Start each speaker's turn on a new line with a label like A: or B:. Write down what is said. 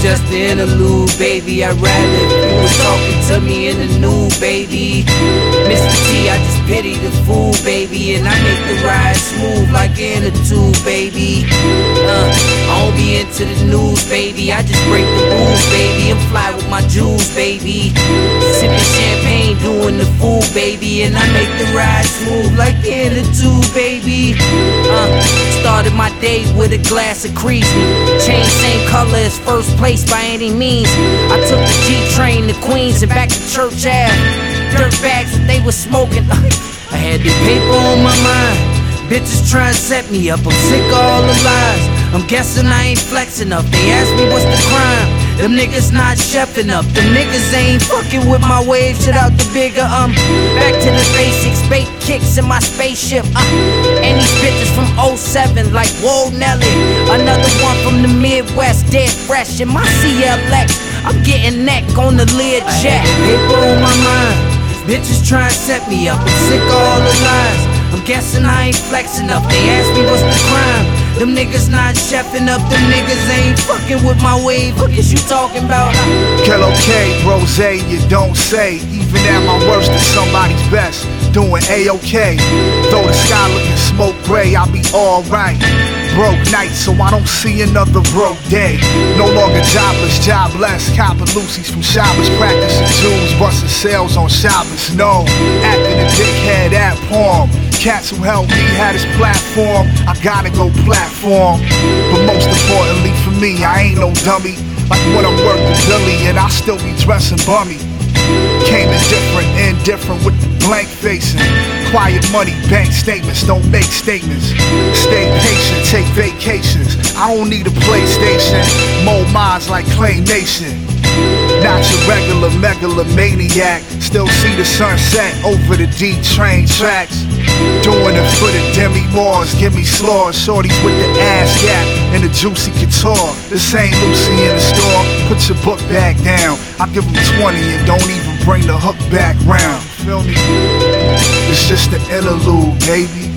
A: just the interlude, baby. I'd rather if you was talking to me in the nude, baby. Mr. T, I just pity the fool, baby, and I make the ride smooth like in a tube, baby. I don't be into the news, baby. I just break the rules, baby, and fly with my jewels, baby. Sipping champagne, doing the fool, baby, and I make the ride smooth like in a tube, baby. Started my day with a glass of Creasy. Chain same color as first place by any means. I took the G train to Queens and back to Church Ave. Dirt bags that they was smoking. I had the paper on my mind. Bitches try and set me up. I'm sick of all the lies. I'm guessing I ain't flexing up. They ask me what's the crime. Them niggas not chefing up. Them niggas ain't fucking with my wave. Shit out the bigger back to the basics. Bait kicks in my spaceship. And these bitches from 07 like whoa Nelly. Another one from the Midwest, dead fresh in my CLX. I'm getting neck on the lid jet. I had paper on my mind. Bitches try and set me up. I'm sick of all the lies. I'm guessing I ain't flexing up. They ask me what's the crime. Them niggas not chefing up. Them niggas ain't fucking with my wave. What is you talking about?
B: Kello K, Rose, you don't say. Even at my worst is somebody's best. Doing A-OK. Though the sky looking smoke gray, I'll be alright. Broke night, so I don't see another broke day. No longer jobless, jobless. Copping Lucy's from Shabbos, practicing jewels, busting sales on Shabbos. No, acting a dickhead at porn. Cats who helped me had his platform. I gotta go platform. But most importantly for me, I ain't no dummy. Like when I'm working Billy and I still be dressing bummy. Came indifferent with the blank facing. Quiet money, bank statements, don't make statements. Stay patient, take vacations. I don't need a PlayStation. Mold minds like Claymation. Not your regular megalomaniac. Still see the sunset over the D train tracks. Doing it for the Demi Moores, give me slaws. Shorties with the ass gap and the juicy couture. This ain't Lucy in the store. Put your book bag down. I give them 20 and don't even bring the hook back round. Feel me? It's just the interlude, baby.